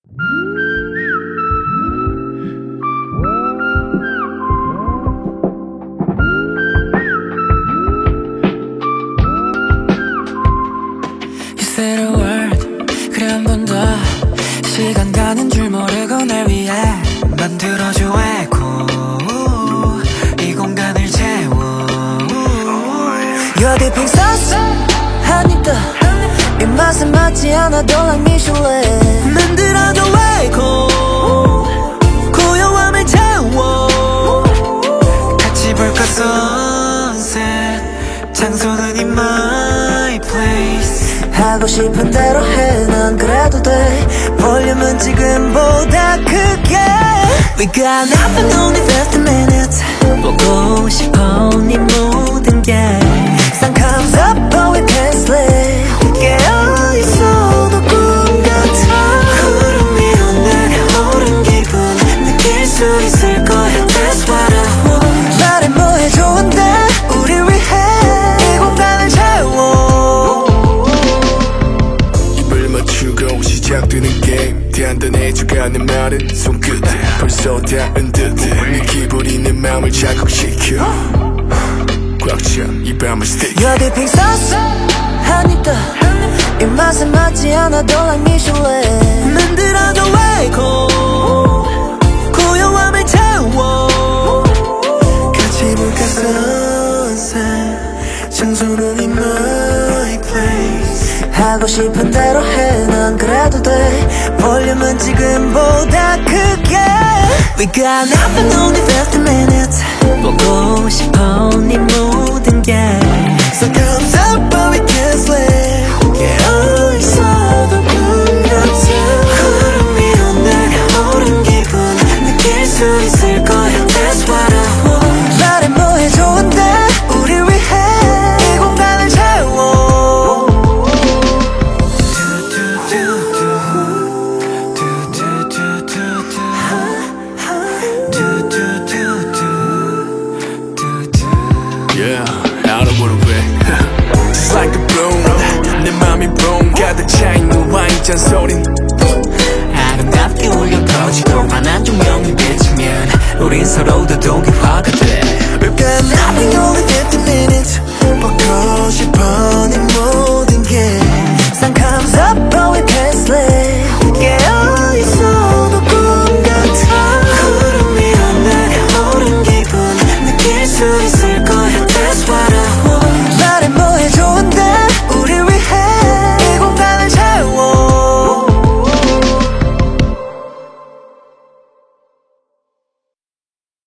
said a word 그래 한 번 더 시간 가는 줄 모르고 날 위해 만들어줘 에코 이 공간을 채워 You're the pink sauce 한 입 더 입맛에 맞지 않아도 like Michelin 만들어줘 에코 고요함을 채워 같이 볼까 sunset 장소는 in my place 하고 싶은 대로 해 난 그래도 돼 볼륨은 지금보다 크게 We got nothing only 15 minutes 보고 싶어 네 모든 게 Sun comes up but we can't sleep 깨어있어도 꿈 같아 구름 위로 내려오른 기분 느낄 수 있을 거야 That's what I want 말해 뭐해 좋은데 우리 위해 이 공간을 채워 맞추고 시작되는 게임 단단해져가는 말은 손끝에 벌써 닿은 듯해 네 기분이 내 맘을 자극시켜 꽉 찬 이 밤을 stick You're the pink sauce 한 입 더 입맛에 맞지 않아도 like Michelin 만들어줘 에코 고요함을 채워 같이 볼까 sunset 장소는 in my place 하고 싶은 대로 해 난 그래도 돼 볼륨은 지금보다 크게 We got nothing only 15 minutes 보고 싶어 네 모든 게 Sun comes up but we can't sleep 깨어있어도 꿈 같아 구름 위로 내려오른 기분 느낄 수 있을 거야 That's what I want 말해 뭐해 좋은데 우리 위해 이 공간을 채워 Yeah, out of what Just like a bloom 내 맘이 boom 가득 차있는 와인잔 소린 아름답게 울려 퍼지고 환한 조명이 비치면 우린 서로 더 동기화가 돼